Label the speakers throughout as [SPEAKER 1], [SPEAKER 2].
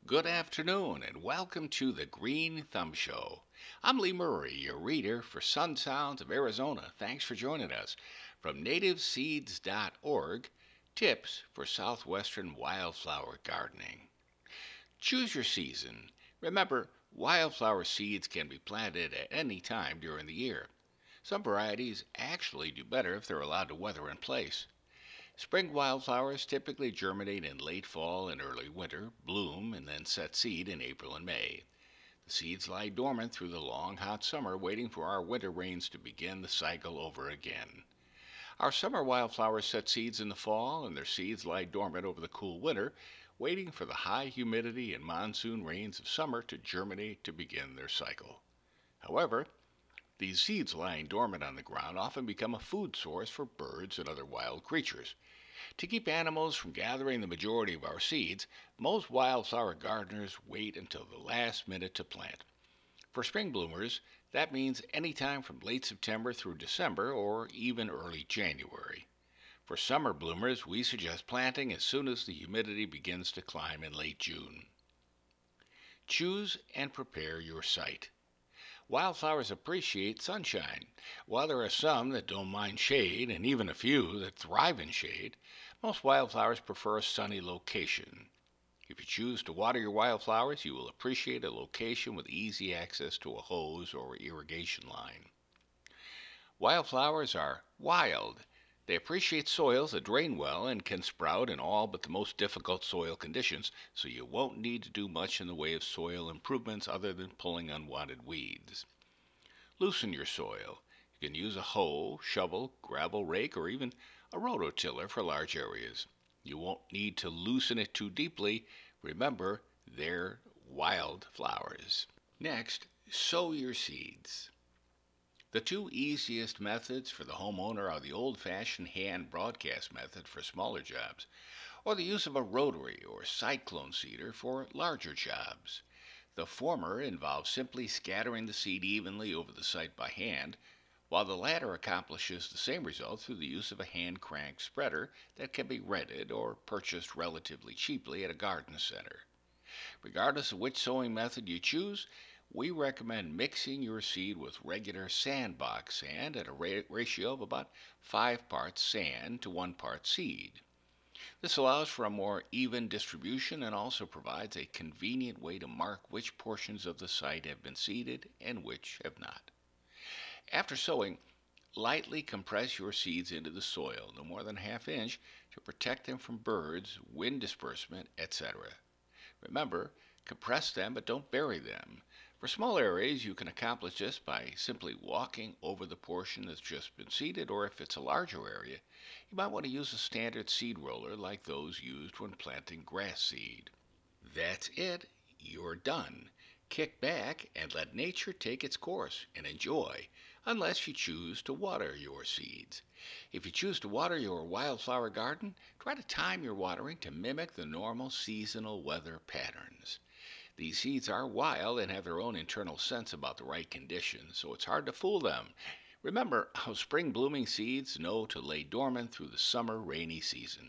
[SPEAKER 1] Good afternoon, and welcome to the Green Thumb Show. I'm Lee Murray, your reader for Sun Sounds of Arizona. Thanks for joining us. From nativeseeds.org, tips for southwestern wildflower gardening. Choose your season. Remember, wildflower seeds can be planted at any time during the year. Some varieties actually do better if they're allowed to weather in place. Spring wildflowers typically germinate in late fall and early winter, bloom, and then set seed in April and May. The seeds lie dormant through the long, hot summer, waiting for our winter rains to begin the cycle over again. Our summer wildflowers set seeds in the fall, and their seeds lie dormant over the cool winter, waiting for the high humidity and monsoon rains of summer to germinate to begin their cycle. However, these seeds lying dormant on the ground often become a food source for birds and other wild creatures. To keep animals from gathering the majority of our seeds, most wildflower gardeners wait until the last minute to plant. For spring bloomers, that means any time from late September through December or even early January. For summer bloomers, we suggest planting as soon as the humidity begins to climb in late June. Choose and prepare your site. Wildflowers appreciate sunshine. While there are some that don't mind shade, and even a few that thrive in shade, most wildflowers prefer a sunny location. If you choose to water your wildflowers, you will appreciate a location with easy access to a hose or irrigation line. Wildflowers are wild. They appreciate soils that drain well and can sprout in all but the most difficult soil conditions, so you won't need to do much in the way of soil improvements other than pulling unwanted weeds. Loosen your soil. You can use a hoe, shovel, gravel rake, or even a rototiller for large areas. You won't need to loosen it too deeply. Remember, they're wild flowers. Next, sow your seeds. The two easiest methods for the homeowner are the old-fashioned hand broadcast method for smaller jobs, or the use of a rotary or cyclone seeder for larger jobs. The former involves simply scattering the seed evenly over the site by hand, while the latter accomplishes the same result through the use of a hand-cranked spreader that can be rented or purchased relatively cheaply at a garden center. Regardless of which sowing method you choose, we recommend mixing your seed with regular sandbox sand at a ratio of about 5 parts sand to 1 part seed. This allows for a more even distribution and also provides a convenient way to mark which portions of the site have been seeded and which have not. After sowing, lightly compress your seeds into the soil, no more than a half inch, to protect them from birds, wind disbursement, etc. Remember, compress them but don't bury them. For small areas, you can accomplish this by simply walking over the portion that's just been seeded, or if it's a larger area, you might want to use a standard seed roller like those used when planting grass seed. That's it. You're done. Kick back and let nature take its course and enjoy, unless you choose to water your seeds. If you choose to water your wildflower garden, try to time your watering to mimic the normal seasonal weather patterns. These seeds are wild and have their own internal sense about the right conditions, so it's hard to fool them. Remember how spring blooming seeds know to lay dormant through the summer rainy season.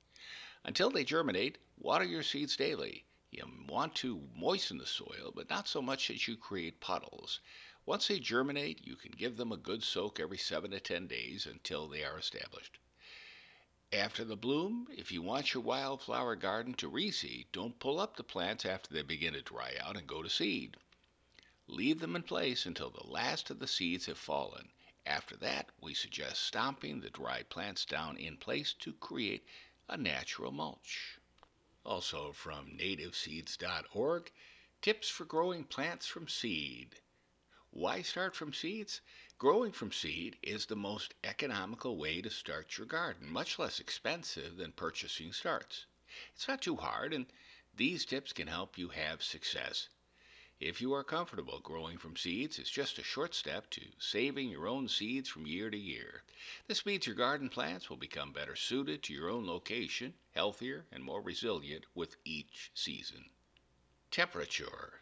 [SPEAKER 1] Until they germinate, water your seeds daily. You want to moisten the soil, but not so much that you create puddles. Once they germinate, you can give them a good soak every 7 to 10 days until they are established. After the bloom, if you want your wildflower garden to reseed, don't pull up the plants after they begin to dry out and go to seed. Leave them in place until the last of the seeds have fallen. After that, we suggest stomping the dry plants down in place to create a natural mulch. Also from nativeseeds.org, tips for growing plants from seed. Why start from seeds? Growing from seed is the most economical way to start your garden, much less expensive than purchasing starts. It's not too hard, and these tips can help you have success. If you are comfortable growing from seeds, it's just a short step to saving your own seeds from year to year. This means your garden plants will become better suited to your own location, healthier, and more resilient with each season. Temperature.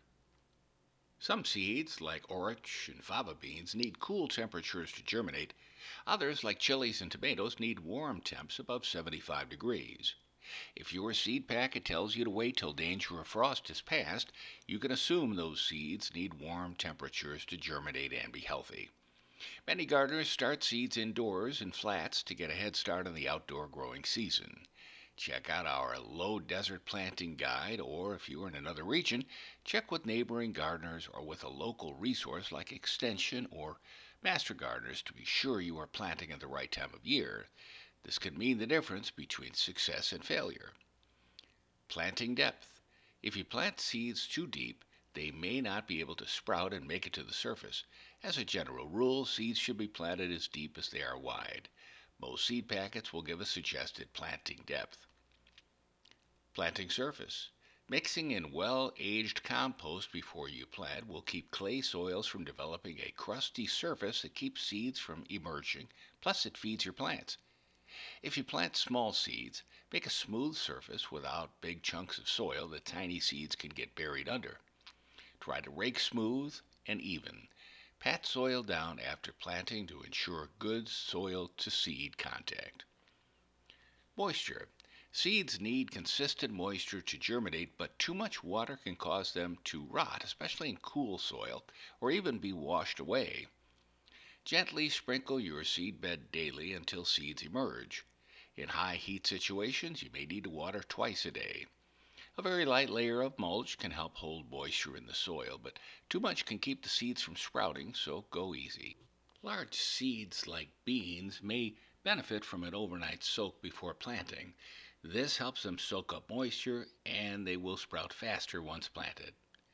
[SPEAKER 1] Some seeds, like orach and fava beans, need cool temperatures to germinate. Others, like chilies and tomatoes, need warm temps above 75 degrees. If your seed packet tells you to wait till danger of frost has passed, you can assume those seeds need warm temperatures to germinate and be healthy. Many gardeners start seeds indoors in flats to get a head start on the outdoor growing season. Check out our low desert planting guide, or if you're in another region, check with neighboring gardeners or with a local resource like Extension or Master Gardeners to be sure you are planting at the right time of year. This can mean the difference between success and failure. Planting depth. If you plant seeds too deep, they may not be able to sprout and make it to the surface. As a general rule, seeds should be planted as deep as they are wide. Most seed packets will give a suggested planting depth. Planting surface. Mixing in well-aged compost before you plant will keep clay soils from developing a crusty surface that keeps seeds from emerging, plus it feeds your plants. If you plant small seeds, make a smooth surface without big chunks of soil that tiny seeds can get buried under. Try to rake smooth and even. Pat soil down after planting to ensure good soil to seed contact. Moisture. Seeds need consistent moisture to germinate, but too much water can cause them to rot, especially in cool soil, or even be washed away. Gently sprinkle your seed bed daily until seeds emerge. In high heat situations, you may need to water twice a day. A very light layer of mulch can help hold moisture in the soil, but too much can keep the seeds from sprouting, so go easy. Large seeds like beans may benefit from an overnight soak before planting. This helps them soak up moisture and they will sprout faster once planted.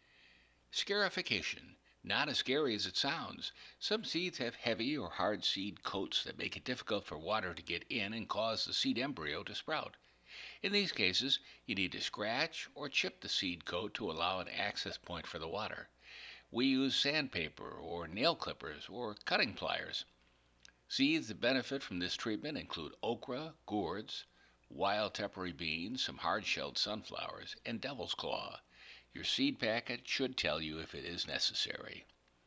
[SPEAKER 1] Scarification. Not as scary as it sounds. Some seeds have heavy or hard seed coats that make it difficult for water to get in and cause the seed embryo to sprout. In these cases, you need to scratch or chip the seed coat to allow an access point for the water. We use sandpaper or nail clippers or cutting pliers. Seeds that benefit from this treatment include okra, gourds, wild tepary beans, some hard-shelled sunflowers, and devil's claw. Your seed packet should tell you if it is necessary.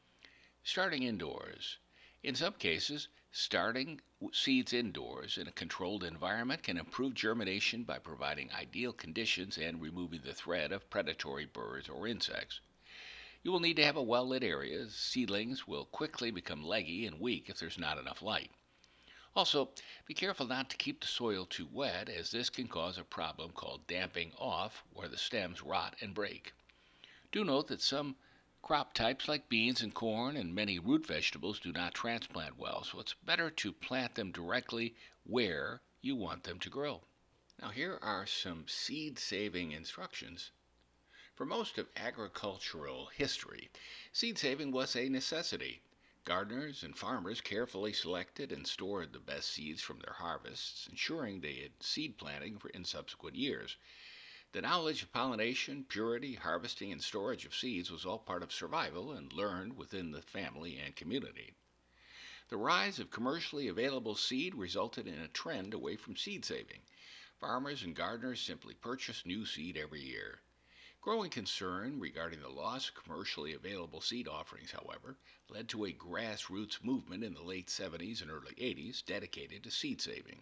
[SPEAKER 1] Starting indoors. In some cases, starting seeds indoors in a controlled environment can improve germination by providing ideal conditions and removing the threat of predatory birds or insects. You will need to have a well-lit area, as seedlings will quickly become leggy and weak if there's not enough light. Also, be careful not to keep the soil too wet, as this can cause a problem called damping off, where the stems rot and break. Do note that some crop types like beans and corn and many root vegetables do not transplant well, so it's better to plant them directly where you want them to grow. Now here are some seed-saving instructions. For most of agricultural history, seed saving was a necessity. Gardeners and farmers carefully selected and stored the best seeds from their harvests, ensuring they had seed planting in subsequent years. The knowledge of pollination, purity, harvesting, and storage of seeds was all part of survival and learned within the family and community. The rise of commercially available seed resulted in a trend away from seed saving. Farmers and gardeners simply purchased new seed every year. Growing concern regarding the loss of commercially available seed offerings, however, led to a grassroots movement in the late 70s and early 80s dedicated to seed saving.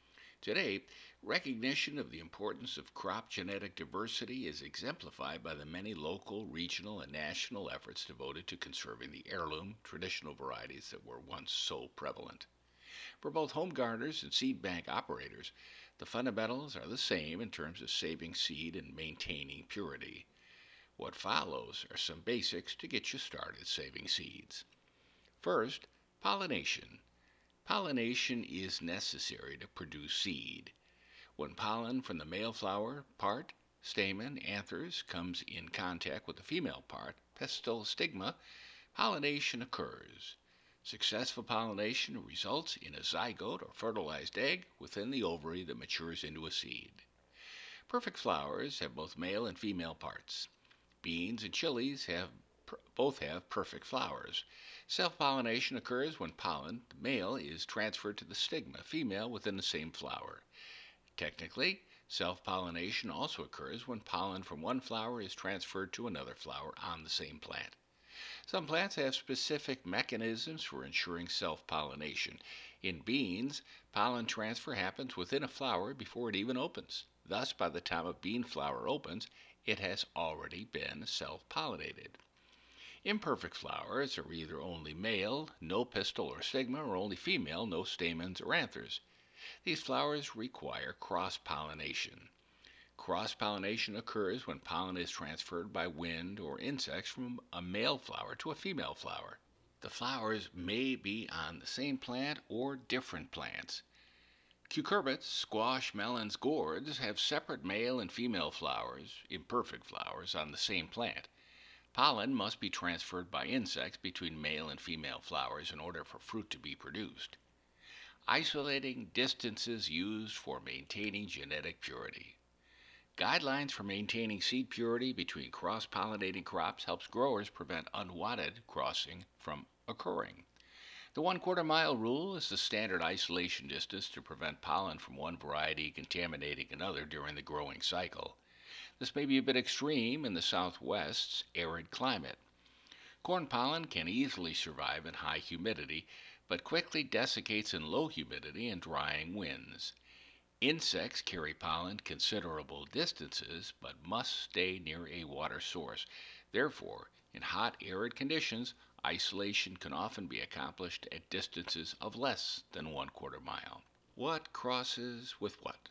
[SPEAKER 1] Today, recognition of the importance of crop genetic diversity is exemplified by the many local, regional, and national efforts devoted to conserving the heirloom traditional varieties that were once so prevalent. For both home gardeners and seed bank operators, the fundamentals are the same in terms of saving seed and maintaining purity. What follows are some basics to get you started saving seeds. First, pollination. Pollination is necessary to produce seed. When pollen from the male flower part, stamen, anthers comes in contact with the female part, pistil stigma, pollination occurs. Successful pollination results in a zygote or fertilized egg within the ovary that matures into a seed. Perfect flowers have both male and female parts. Beans and chilies both have perfect flowers. Self-pollination occurs when pollen, male, is transferred to the stigma, female, within the same flower. Technically, self-pollination also occurs when pollen from one flower is transferred to another flower on the same plant. Some plants have specific mechanisms for ensuring self-pollination. In beans, pollen transfer happens within a flower before it even opens. Thus, by the time a bean flower opens, it has already been self-pollinated. Imperfect flowers are either only male, no pistil or stigma, or only female, no stamens or anthers. These flowers require cross-pollination. Cross-pollination occurs when pollen is transferred by wind or insects from a male flower to a female flower. The flowers may be on the same plant or different plants. Cucurbits, squash, melons, gourds have separate male and female flowers, imperfect flowers, on the same plant. Pollen must be transferred by insects between male and female flowers in order for fruit to be produced. Isolating distances used for maintaining genetic purity. Guidelines for maintaining seed purity between cross-pollinating crops helps growers prevent unwanted crossing from occurring. The 1/4 mile rule is the standard isolation distance to prevent pollen from one variety contaminating another during the growing cycle. This may be a bit extreme in the Southwest's arid climate. Corn pollen can easily survive in high humidity, but quickly desiccates in low humidity and drying winds. Insects carry pollen considerable distances, but must stay near a water source. Therefore, in hot, arid conditions, isolation can often be accomplished at distances of less than 1/4 mile. What crosses with what?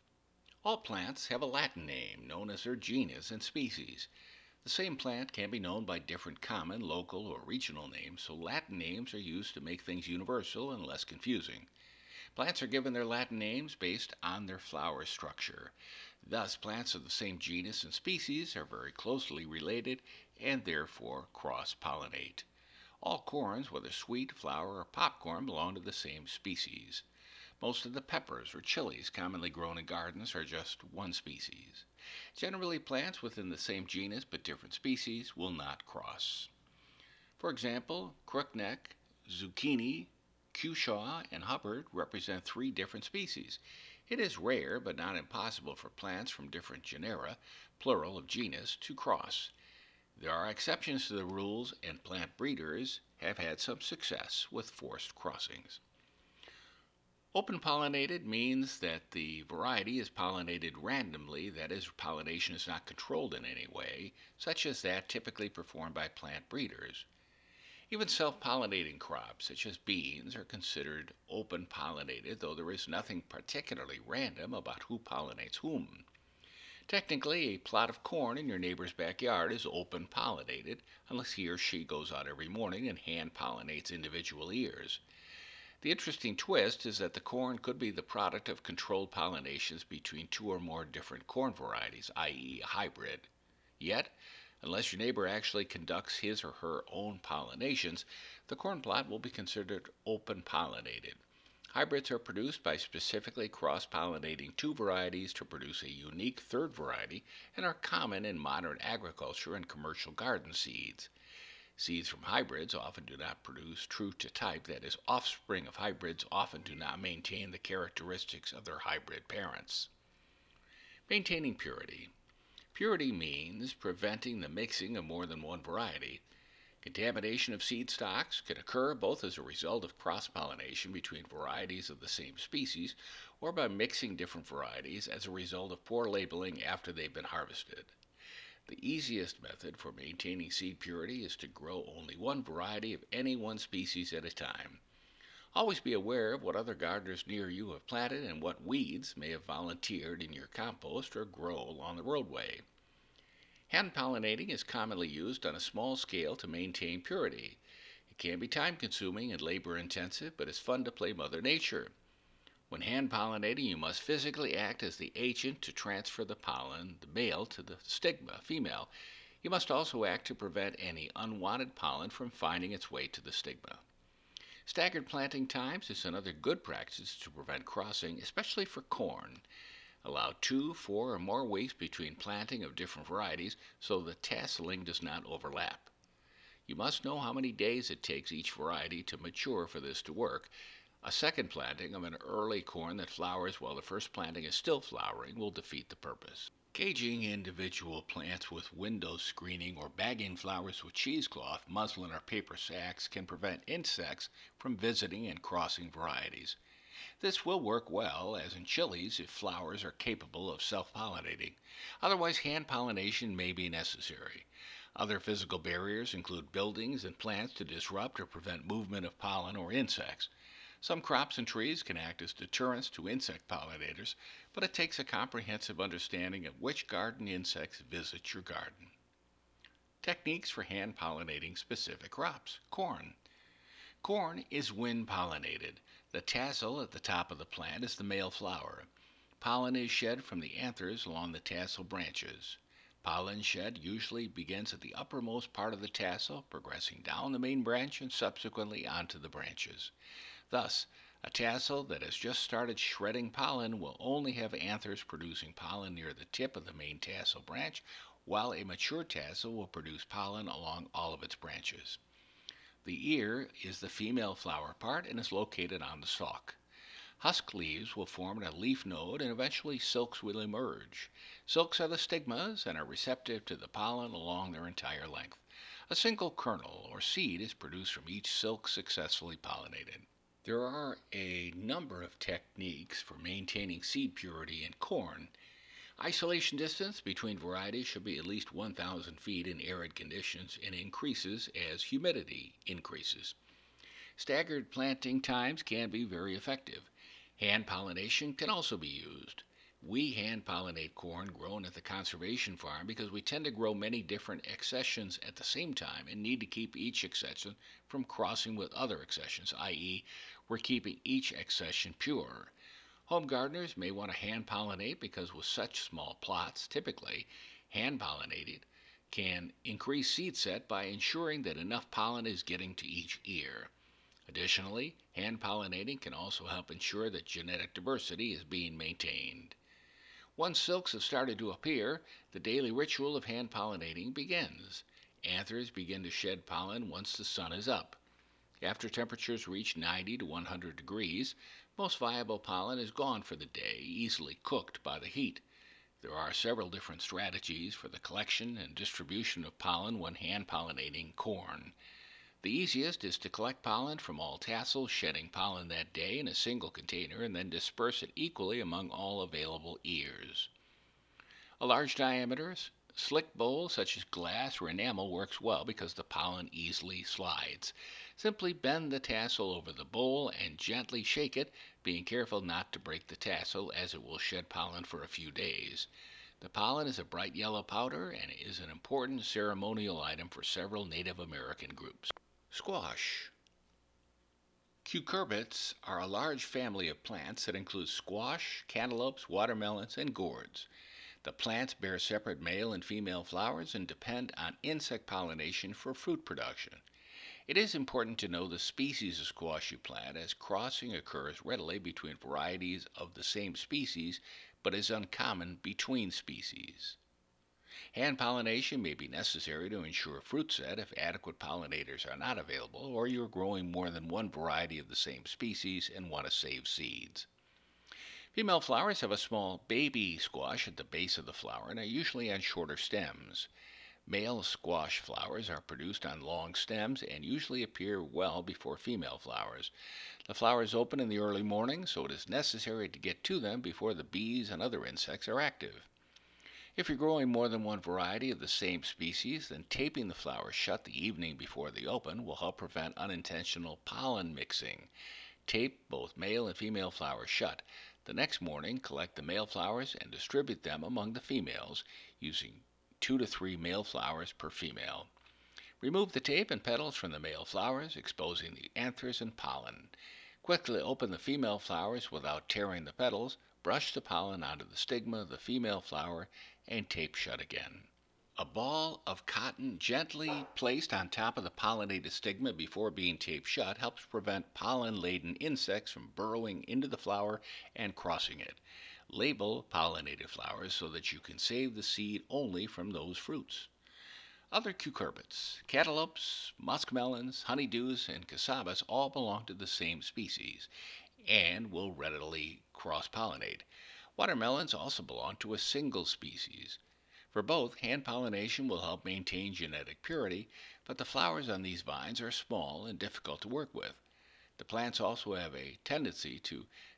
[SPEAKER 1] All plants have a Latin name, known as their genus and species. The same plant can be known by different common, local, or regional names, so Latin names are used to make things universal and less confusing. Plants are given their Latin names based on their flower structure. Thus, plants of the same genus and species are very closely related and therefore cross-pollinate. All corns, whether sweet, flour, or popcorn, belong to the same species. Most of the peppers or chilies commonly grown in gardens are just one species. Generally, plants within the same genus but different species will not cross. For example, crookneck, zucchini, cushaw, and Hubbard represent 3 different species. It is rare but not impossible for plants from different genera, plural of genus, to cross. There are exceptions to the rules, and plant breeders have had some success with forced crossings. Open pollinated means that the variety is pollinated randomly, that is, pollination is not controlled in any way, such as that typically performed by plant breeders. Even self-pollinating crops, such as beans, are considered open-pollinated, though there is nothing particularly random about who pollinates whom. Technically, a plot of corn in your neighbor's backyard is open-pollinated, unless he or she goes out every morning and hand-pollinates individual ears. The interesting twist is that the corn could be the product of controlled pollinations between 2 or more different corn varieties, i.e., a hybrid. Yet, unless your neighbor actually conducts his or her own pollinations, the corn plot will be considered open-pollinated. Hybrids are produced by specifically cross-pollinating 2 varieties to produce a unique third variety and are common in modern agriculture and commercial garden seeds. Seeds from hybrids often do not produce true to type, that is, offspring of hybrids often do not maintain the characteristics of their hybrid parents. Maintaining purity. Purity means preventing the mixing of more than one variety. Contamination of seed stocks can occur both as a result of cross-pollination between varieties of the same species or by mixing different varieties as a result of poor labeling after they've been harvested. The easiest method for maintaining seed purity is to grow only one variety of any one species at a time. Always be aware of what other gardeners near you have planted and what weeds may have volunteered in your compost or grow along the roadway. Hand pollinating is commonly used on a small scale to maintain purity. It can be time consuming and labor intensive, but it's fun to play Mother Nature. When hand pollinating, you must physically act as the agent to transfer the pollen, the male, to the stigma, female. You must also act to prevent any unwanted pollen from finding its way to the stigma. Staggered planting times is another good practice to prevent crossing, especially for corn. Allow 2, 4, or more weeks between planting of different varieties so the tasseling does not overlap. You must know how many days it takes each variety to mature for this to work. A second planting of an early corn that flowers while the first planting is still flowering will defeat the purpose. Caging individual plants with window screening or bagging flowers with cheesecloth, muslin, or paper sacks can prevent insects from visiting and crossing varieties. This will work well, as in chilies, if flowers are capable of self pollinating. Otherwise, hand pollination may be necessary. Other physical barriers include buildings and plants to disrupt or prevent movement of pollen or insects. Some crops and trees can act as deterrents to insect pollinators, but it takes a comprehensive understanding of which garden insects visit your garden. Techniques for hand pollinating specific crops. Corn. Corn is wind pollinated. The tassel at the top of the plant is the male flower. Pollen is shed from the anthers along the tassel branches. Pollen shed usually begins at the uppermost part of the tassel, progressing down the main branch and subsequently onto the branches. Thus, a tassel that has just started shredding pollen will only have anthers producing pollen near the tip of the main tassel branch, while a mature tassel will produce pollen along all of its branches. The ear is the female flower part and is located on the stalk. Husk leaves will form a leaf node and eventually silks will emerge. Silks are the stigmas and are receptive to the pollen along their entire length. A single kernel or seed is produced from each silk successfully pollinated. There are a number of techniques for maintaining seed purity in corn. Isolation distance between varieties should be at least 1,000 feet in arid conditions and increases as humidity increases. Staggered planting times can be very effective. Hand pollination can also be used. We hand pollinate corn grown at the conservation farm because we tend to grow many different accessions at the same time and need to keep each accession from crossing with other accessions, i.e., we're keeping each accession pure. Home gardeners may want to hand pollinate because with such small plots, typically hand pollinated can increase seed set by ensuring that enough pollen is getting to each ear. Additionally, hand pollinating can also help ensure that genetic diversity is being maintained. Once silks have started to appear, the daily ritual of hand pollinating begins. Anthers begin to shed pollen once the sun is up. After temperatures reach 90 to 100 degrees, most viable pollen is gone for the day, easily cooked by the heat. There are several different strategies for the collection and distribution of pollen when hand pollinating corn. The easiest is to collect pollen from all tassels shedding pollen that day in a single container and then disperse it equally among all available ears. A large diameter, slick bowl such as glass or enamel works well because the pollen easily slides. Simply bend the tassel over the bowl and gently shake it, being careful not to break the tassel as it will shed pollen for a few days. The pollen is a bright yellow powder and is an important ceremonial item for several Native American groups. Squash. Cucurbits are a large family of plants that includes squash, cantaloupes, watermelons, and gourds. The plants bear separate male and female flowers and depend on insect pollination for fruit production. It is important to know the species of squash you plant, as crossing occurs readily between varieties of the same species but is uncommon between species. Hand pollination may be necessary to ensure fruit set if adequate pollinators are not available or you're growing more than one variety of the same species and want to save seeds. Female flowers have a small baby squash at the base of the flower and are usually on shorter stems. Male squash flowers are produced on long stems and usually appear well before female flowers. The flowers open in the early morning, so it is necessary to get to them before the bees and other insects are active. If you're growing more than one variety of the same species, then taping the flowers shut the evening before they open will help prevent unintentional pollen mixing. Tape both male and female flowers shut. The next morning, collect the male flowers and distribute them among the females, using 2 to 3 male flowers per female. Remove the tape and petals from the male flowers, exposing the anthers and pollen. Quickly open the female flowers without tearing the petals, brush the pollen onto the stigma of the female flower, and tape shut again. A ball of cotton gently placed on top of the pollinated stigma before being taped shut helps prevent pollen-laden insects from burrowing into the flower and crossing it. Label pollinated flowers so that you can save the seed only from those fruits. Other cucurbits, cantaloupes, muskmelons, honeydews, and casabas all belong to the same species and will readily cross-pollinate. Watermelons also belong to a single species. For both, hand pollination will help maintain genetic purity, but the flowers on these vines are small and difficult to work with. The plants also have a tendency to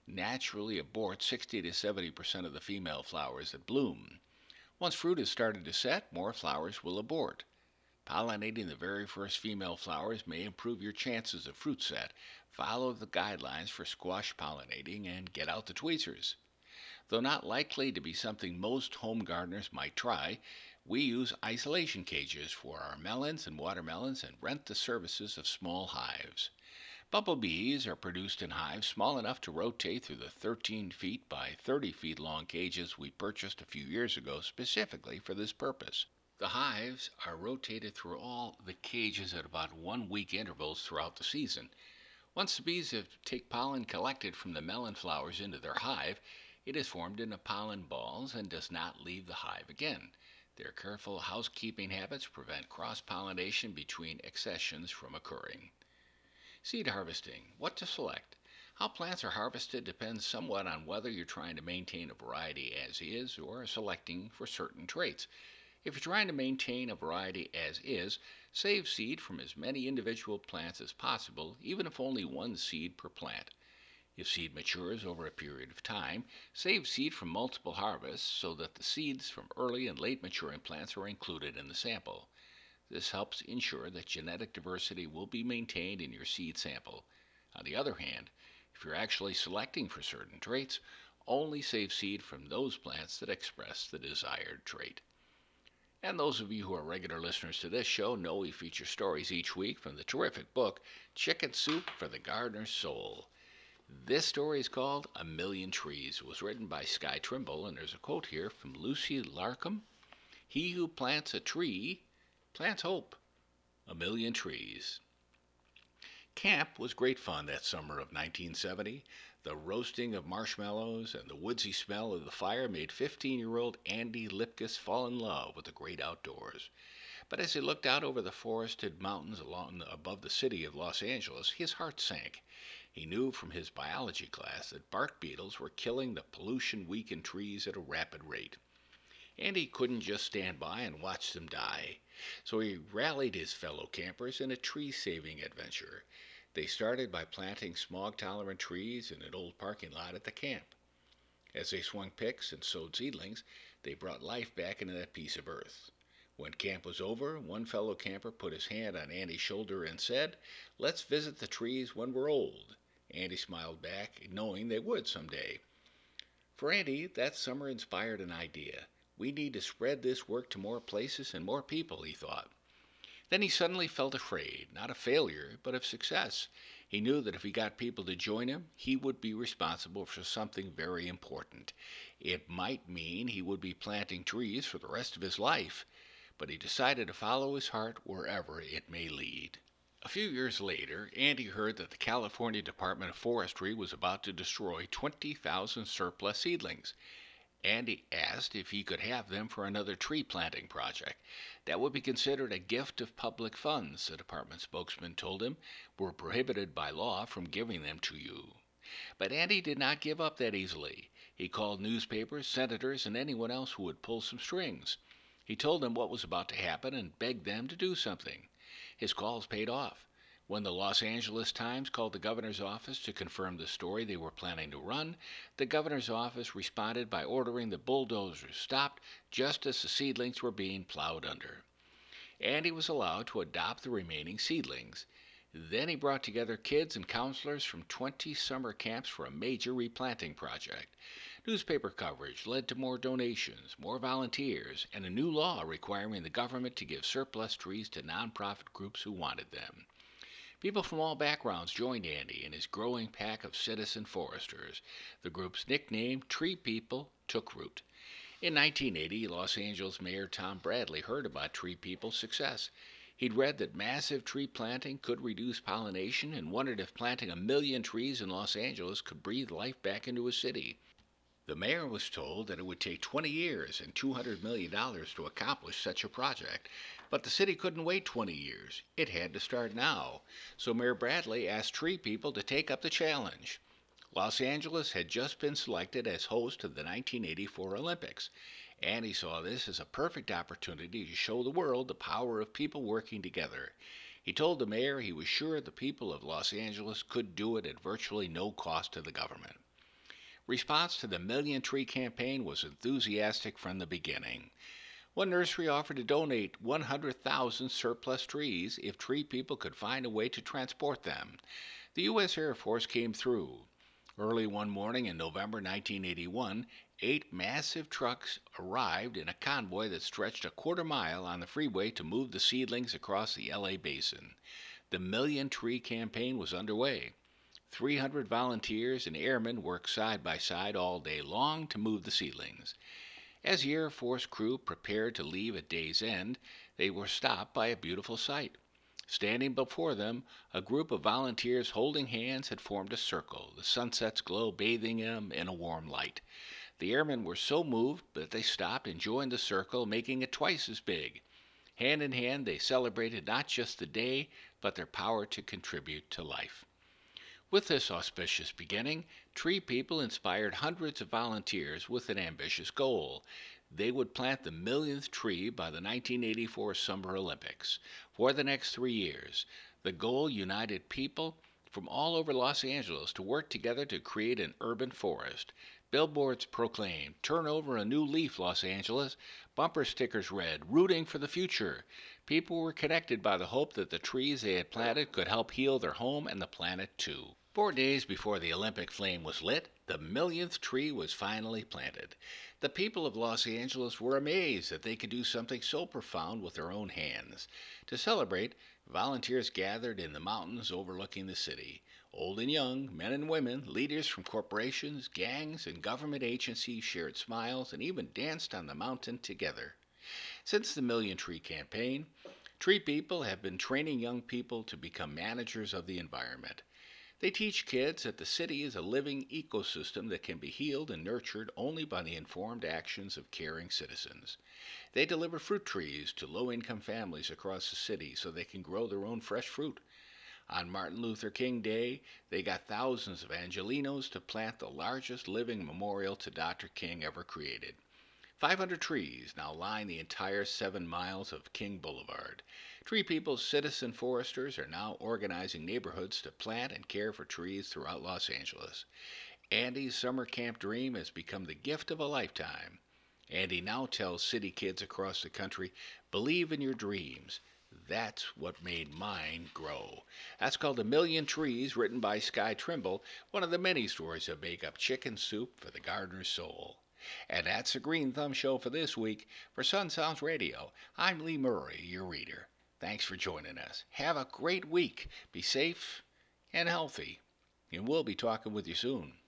[SPEAKER 1] naturally abort 60 to 70% of the female flowers that bloom. Once fruit has started to set, more flowers will abort. Pollinating the very first female flowers may improve your chances of fruit set. Follow the guidelines for squash pollinating and get out the tweezers. Though not likely to be something most home gardeners might try, we use isolation cages for our melons and watermelons and rent the services of small hives. Bumblebees are produced in hives small enough to rotate through the 13 feet by 30 feet long cages we purchased a few years ago specifically for this purpose. The hives are rotated through all the cages at about 1 week intervals throughout the season. Once the bees have take pollen collected from the melon flowers into their hive, it is formed into pollen balls and does not leave the hive again. Their careful housekeeping habits prevent cross pollination between accessions from occurring. Seed harvesting. What to select? How plants are harvested depends somewhat on whether you're trying to maintain a variety as is or selecting for certain traits. If you're trying to maintain a variety as is, save seed from as many individual plants as possible, even if only one seed per plant. If seed matures over a period of time, save seed from multiple harvests so that the seeds from early and late maturing plants are included in the sample. This helps ensure that genetic diversity will be maintained in your seed sample. On the other hand, if you're actually selecting for certain traits, only save seed from those plants that express the desired trait. And those of you who are regular listeners to this show know we feature stories each week from the terrific book Chicken Soup for the Gardener's Soul. This story is called A Million Trees. It was written by Skye Trimble, and there's a quote here from Lucy Larcom. He who plants a tree plants hope. A million trees. Camp was great fun that summer of 1970. The roasting of marshmallows and the woodsy smell of the fire made 15-year-old Andy Lipkus fall in love with the great outdoors. But as he looked out over the forested mountains above the city of Los Angeles, his heart sank. He knew from his biology class that bark beetles were killing the pollution-weakened trees at a rapid rate. Andy couldn't just stand by and watch them die. So he rallied his fellow campers in a tree-saving adventure. They started by planting smog-tolerant trees in an old parking lot at the camp. As they swung picks and sowed seedlings, they brought life back into that piece of earth. When camp was over, one fellow camper put his hand on Andy's shoulder and said, "Let's visit the trees when we're old." Andy smiled back, knowing they would someday. For Andy, that summer inspired an idea. We need to spread this work to more places and more people, he thought. Then he suddenly felt afraid, not of failure, but of success. He knew that if he got people to join him, he would be responsible for something very important. It might mean he would be planting trees for the rest of his life, but he decided to follow his heart wherever it may lead. A few years later, Andy heard that the California Department of Forestry was about to destroy 20,000 surplus seedlings. Andy asked if he could have them for another tree planting project. That would be considered a gift of public funds, the department spokesman told him. We're prohibited by law from giving them to you. But Andy did not give up that easily. He called newspapers, senators, and anyone else who would pull some strings. He told them what was about to happen and begged them to do something. His calls paid off. When the Los Angeles Times called the governor's office to confirm the story they were planning to run, the governor's office responded by ordering the bulldozers stopped just as the seedlings were being plowed under. Andy was allowed to adopt the remaining seedlings. Then he brought together kids and counselors from 20 summer camps for a major replanting project. Newspaper coverage led to more donations, more volunteers, and a new law requiring the government to give surplus trees to nonprofit groups who wanted them. People from all backgrounds joined Andy and his growing pack of citizen foresters. The group's nickname, Tree People, took root. In 1980, Los Angeles Mayor Tom Bradley heard about Tree People's success. He'd read that massive tree planting could reduce pollination and wondered if planting 1 million trees in Los Angeles could breathe life back into a city. The mayor was told that it would take 20 years and $200 million to accomplish such a project. But the city couldn't wait 20 years. It had to start now. So Mayor Bradley asked Tree People to take up the challenge. Los Angeles had just been selected as host of the 1984 Olympics, and he saw this as a perfect opportunity to show the world the power of people working together. He told the mayor he was sure the people of Los Angeles could do it at virtually no cost to the government. Response to the Million Tree campaign was enthusiastic from the beginning. One nursery offered to donate 100,000 surplus trees if tree people could find a way to transport them. The U.S. Air Force came through. Early one morning in November 1981, 8 massive trucks arrived in a convoy that stretched a quarter mile on the freeway to move the seedlings across the LA basin. The Million Tree campaign was underway. 300 volunteers and airmen worked side by side all day long to move the seedlings. As the Air Force crew prepared to leave at day's end, they were stopped by a beautiful sight. Standing before them, a group of volunteers holding hands had formed a circle, the sunset's glow bathing them in a warm light. The airmen were so moved that they stopped and joined the circle, making it twice as big. Hand in hand, they celebrated not just the day, but their power to contribute to life. With this auspicious beginning, Tree People inspired hundreds of volunteers with an ambitious goal. They would plant the millionth tree by the 1984 Summer Olympics. For the next 3 years, the goal united people from all over Los Angeles to work together to create an urban forest. Billboards proclaimed, "Turn over a new leaf, Los Angeles." Bumper stickers read, "Rooting for the future." People were connected by the hope that the trees they had planted could help heal their home and the planet too. 4 days before the Olympic flame was lit, the millionth tree was finally planted. The people of Los Angeles were amazed that they could do something so profound with their own hands. To celebrate, volunteers gathered in the mountains overlooking the city. Old and young, men and women, leaders from corporations, gangs, and government agencies shared smiles and even danced on the mountain together. Since the Million Tree campaign, Tree People have been training young people to become managers of the environment. They teach kids that the city is a living ecosystem that can be healed and nurtured only by the informed actions of caring citizens. They deliver fruit trees to low-income families across the city so they can grow their own fresh fruit. On Martin Luther King Day, they got thousands of Angelenos to plant the largest living memorial to Dr. King ever created. 500 trees now line the entire 7 miles of King Boulevard. Tree People's citizen foresters are now organizing neighborhoods to plant and care for trees throughout Los Angeles. Andy's summer camp dream has become the gift of a lifetime. Andy now tells city kids across the country, "Believe in your dreams. That's what made mine grow." That's called A Million Trees, written by Sky Trimble, one of the many stories that make up Chicken Soup for the Gardener's Soul. And that's the Green Thumb Show for this week. For Sun Sounds Radio, I'm Lee Murray, your reader. Thanks for joining us. Have a great week. Be safe and healthy. And we'll be talking with you soon.